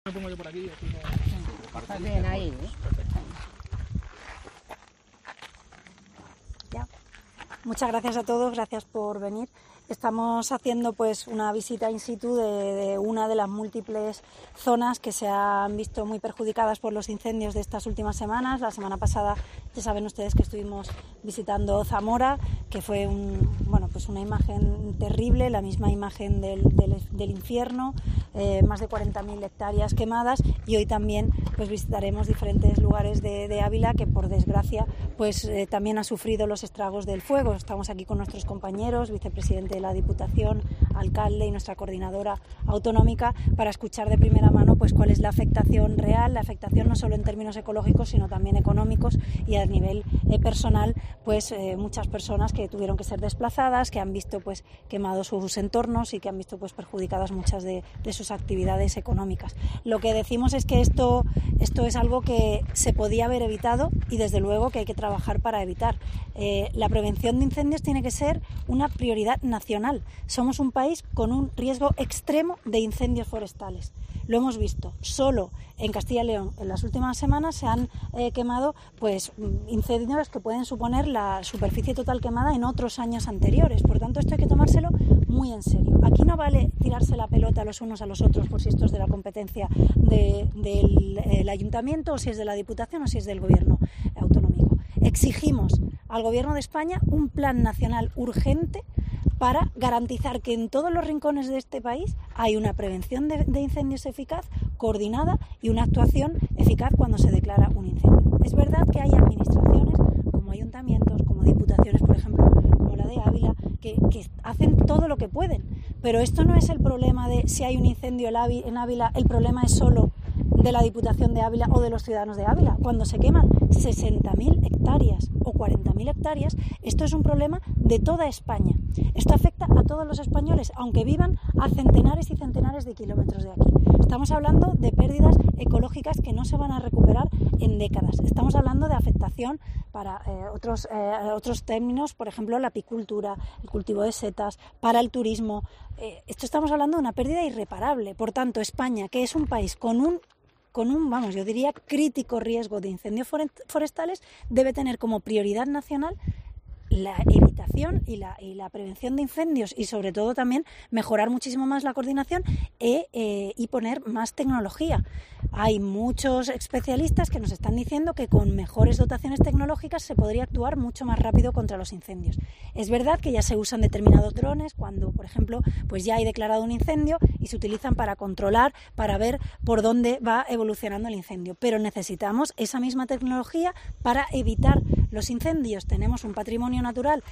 Me pongo yo por aquí. Está bien ahí, ¿eh? Ya. Muchas gracias a todos, gracias por venir. Estamos haciendo pues una visita in situ de una de las múltiples zonas que se han visto muy perjudicadas por los incendios de estas últimas semanas. La semana pasada ya saben ustedes que estuvimos visitando Zamora, que fue una imagen terrible, la misma imagen del infierno, más de 40.000 hectáreas quemadas, y hoy también pues visitaremos diferentes lugares de Ávila que por desgracia también ha sufrido los estragos del fuego. Estamos aquí con nuestros compañeros, vicepresidente de la Diputación, alcalde y nuestra coordinadora autonómica, para escuchar de primera mano pues cuál es la afectación real, la afectación no solo en términos ecológicos sino también económicos, y a nivel personal muchas personas que tuvieron que ser desplazadas, que han visto pues quemados sus entornos y que han visto pues perjudicadas muchas de sus actividades económicas. Lo que decimos es que esto es algo que se podía haber evitado y desde luego que hay que trabajar para evitar. La prevención de incendios tiene que ser una prioridad nacional. Somos un país con un riesgo extremo de incendios forestales. Lo hemos visto. Solo en Castilla y León en las últimas semanas se han quemado incendios que pueden suponer la superficie total quemada en otros años anteriores. Por tanto, esto hay que tomárselo muy en serio. Aquí no vale tirarse la pelota los unos a los otros por si esto es de la competencia del ayuntamiento, o si es de la Diputación, o si es del gobierno autonómico. Exigimos al gobierno de España un plan nacional urgente para garantizar que en todos los rincones de este país hay una prevención de incendios eficaz, coordinada, y una actuación eficaz cuando se declara un incendio. Es verdad que hay administraciones como ayuntamientos, como diputaciones, por ejemplo, como la de Ávila, que hacen todo lo que pueden, pero esto no es el problema de si hay un incendio en Ávila, el problema es solo de la Diputación de Ávila o de los ciudadanos de Ávila. Cuando se queman 60.000 hectáreas o 40.000 hectáreas, esto es un problema de toda España. Esto afecta a todos los españoles, aunque vivan a centenares y centenares de kilómetros de aquí. Estamos hablando de pérdidas ecológicas que no se van a recuperar en décadas. Estamos hablando de afectación para otros términos, por ejemplo, la apicultura, el cultivo de setas, para el turismo. Estamos hablando de una pérdida irreparable. Por tanto, España, que es un país con un yo diría, crítico riesgo de incendios forestales, debe tener como prioridad nacional la evitación y la prevención de incendios, y sobre todo también mejorar muchísimo más la coordinación y poner más tecnología. Hay muchos especialistas que nos están diciendo que con mejores dotaciones tecnológicas se podría actuar mucho más rápido contra los incendios. Es verdad que ya se usan determinados drones cuando, por ejemplo, pues ya hay declarado un incendio y se utilizan para controlar, para ver por dónde va evolucionando el incendio, pero necesitamos esa misma tecnología para evitar los incendios. Tenemos un patrimonio natural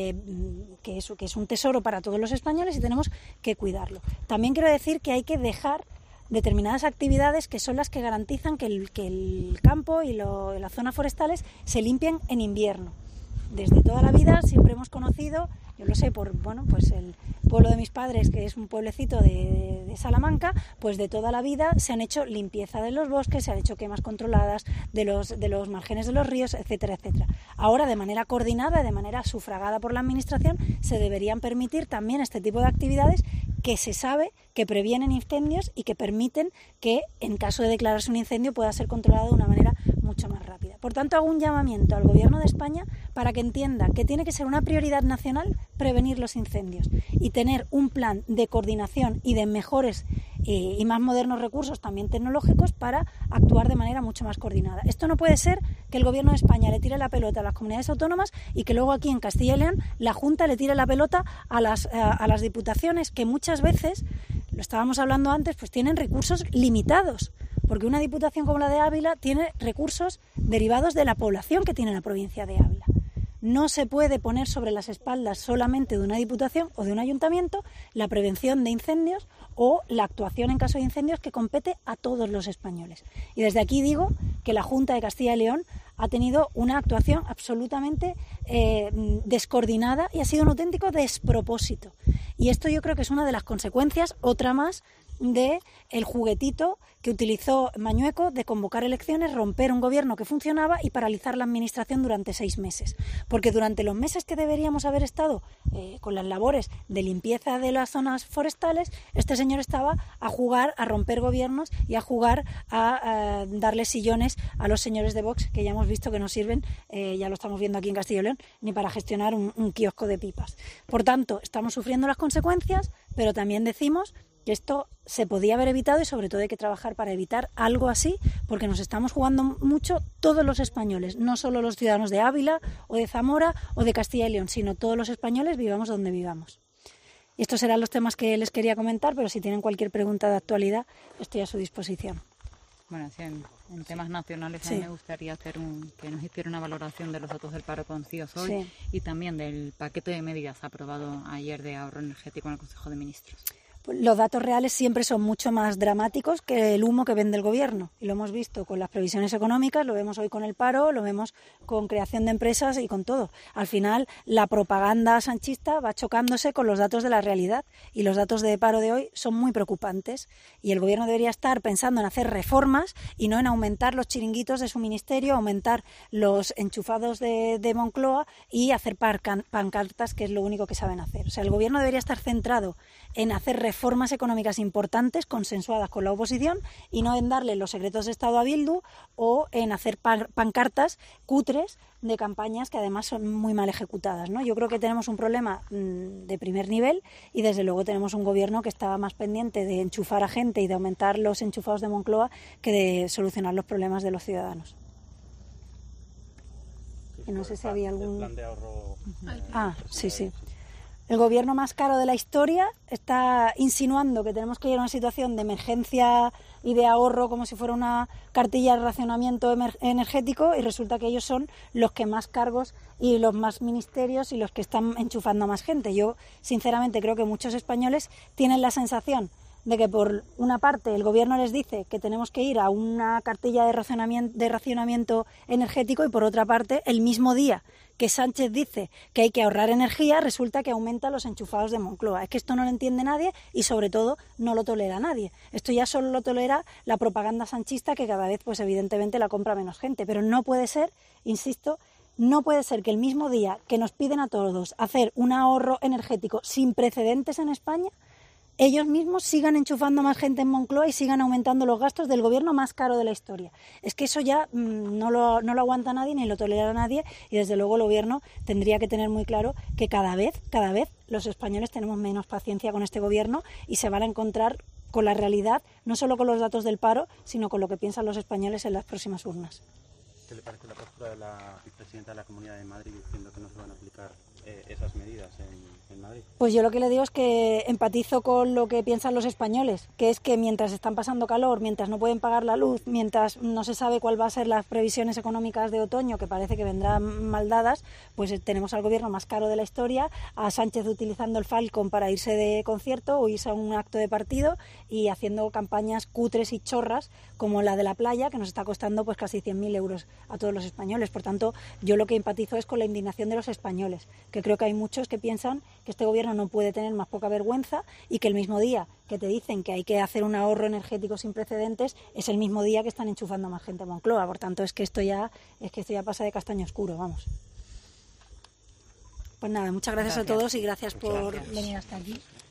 que es un tesoro para todos los españoles y tenemos que cuidarlo. También quiero decir que hay que dejar determinadas actividades que son las que garantizan que el campo y las zonas forestales se limpien en invierno. Desde toda la vida siempre hemos conocido, yo lo sé por el pueblo de mis padres, que es un pueblecito de Salamanca, pues de toda la vida se han hecho limpieza de los bosques, se han hecho quemas controladas de los márgenes de los ríos, etcétera, etcétera. Ahora, de manera coordinada, de manera sufragada por la administración, se deberían permitir también este tipo de actividades que se sabe que previenen incendios y que permiten que, en caso de declararse un incendio, pueda ser controlado de una manera mucho más rápida. Por tanto, hago un llamamiento al Gobierno de España para que entienda que tiene que ser una prioridad nacional prevenir los incendios y tener un plan de coordinación y de mejores y más modernos recursos, también tecnológicos, para actuar de manera mucho más coordinada. Esto no puede ser que el Gobierno de España le tire la pelota a las comunidades autónomas y que luego aquí en Castilla y León la Junta le tire la pelota a las diputaciones, que muchas veces, lo estábamos hablando antes, pues tienen recursos limitados, porque una diputación como la de Ávila tiene recursos derivados de la población que tiene la provincia de Ávila. No se puede poner sobre las espaldas solamente de una diputación o de un ayuntamiento la prevención de incendios o la actuación en caso de incendios, que compete a todos los españoles. Y desde aquí digo que la Junta de Castilla y León ha tenido una actuación absolutamente descoordinada y ha sido un auténtico despropósito. Y esto yo creo que es una de las consecuencias, otra más, de el juguetito que utilizó Mañueco de convocar elecciones, romper un gobierno que funcionaba y paralizar la administración durante 6 meses. Porque durante los meses que deberíamos haber estado con las labores de limpieza de las zonas forestales, este señor estaba a jugar a romper gobiernos y a jugar a darle sillones a los señores de Vox, que ya hemos visto que no sirven, ya lo estamos viendo aquí en Castilla y León, ni para gestionar un kiosco de pipas. Por tanto, estamos sufriendo las consecuencias, pero también decimos que esto se podía haber evitado y sobre todo hay que trabajar para evitar algo así, porque nos estamos jugando mucho todos los españoles, no solo los ciudadanos de Ávila o de Zamora o de Castilla y León, sino todos los españoles, vivamos donde vivamos. Y estos serán los temas que les quería comentar, pero si tienen cualquier pregunta de actualidad, estoy a su disposición. Bueno, sí, en temas nacionales Sí. a mí me gustaría que nos hiciera una valoración de los datos del paro conocidos hoy Sí. y también del paquete de medidas aprobado ayer de ahorro energético en el Consejo de Ministros. Los datos reales siempre son mucho más dramáticos que el humo que vende el gobierno. Y lo hemos visto con las previsiones económicas, lo vemos hoy con el paro, lo vemos con creación de empresas y con todo. Al final, la propaganda sanchista va chocándose con los datos de la realidad. Y los datos de paro de hoy son muy preocupantes. Y el gobierno debería estar pensando en hacer reformas y no en aumentar los chiringuitos de su ministerio, aumentar los enchufados de Moncloa y hacer pancartas, que es lo único que saben hacer. O sea, el gobierno debería estar centrado en hacer reformas económicas importantes, consensuadas con la oposición, y no en darle los secretos de Estado a Bildu o en hacer pancartas cutres de campañas que además son muy mal ejecutadas, ¿no? Yo creo que tenemos un problema de primer nivel y desde luego tenemos un gobierno que estaba más pendiente de enchufar a gente y de aumentar los enchufados de Moncloa que de solucionar los problemas de los ciudadanos. Y no sé si había algún... plan de ahorro. Sí. El gobierno más caro de la historia está insinuando que tenemos que ir a una situación de emergencia y de ahorro como si fuera una cartilla de racionamiento energético y resulta que ellos son los que más cargos y los más ministerios y los que están enchufando a más gente. Yo, sinceramente, creo que muchos españoles tienen la sensación de que por una parte el gobierno les dice que tenemos que ir a una cartilla de racionamiento energético y por otra parte el mismo día que Sánchez dice que hay que ahorrar energía, resulta que aumenta los enchufados de Moncloa. Es que esto no lo entiende nadie y sobre todo no lo tolera nadie. Esto ya solo lo tolera la propaganda sanchista que cada vez pues evidentemente la compra menos gente, pero no puede ser, insisto, no puede ser que el mismo día que nos piden a todos hacer un ahorro energético sin precedentes en España, ellos mismos sigan enchufando más gente en Moncloa y sigan aumentando los gastos del gobierno más caro de la historia. Es que eso ya no lo aguanta nadie ni lo tolera nadie y desde luego el gobierno tendría que tener muy claro que cada vez los españoles tenemos menos paciencia con este gobierno y se van a encontrar con la realidad, no solo con los datos del paro, sino con lo que piensan los españoles en las próximas urnas. ¿Qué le parece la postura de la vicepresidenta de la Comunidad de Madrid diciendo que no se van a aplicar esas medidas en Madrid? Pues yo lo que le digo es que empatizo con lo que piensan los españoles, que es que mientras están pasando calor, mientras no pueden pagar la luz, mientras no se sabe cuál va a ser las previsiones económicas de otoño, que parece que vendrán mal dadas, pues tenemos al gobierno más caro de la historia, a Sánchez utilizando el Falcon para irse de concierto o irse a un acto de partido y haciendo campañas cutres y chorras como la de la playa, que nos está costando pues casi 100.000 euros a todos los españoles. Por tanto, yo lo que empatizo es con la indignación de los españoles, que creo que hay muchos que piensan que este gobierno no puede tener más poca vergüenza y que el mismo día que te dicen que hay que hacer un ahorro energético sin precedentes es el mismo día que están enchufando más gente a Moncloa. Por tanto, es que esto ya pasa de castaño oscuro, vamos. Pues nada, muchas gracias a todos y gracias por venir hasta aquí.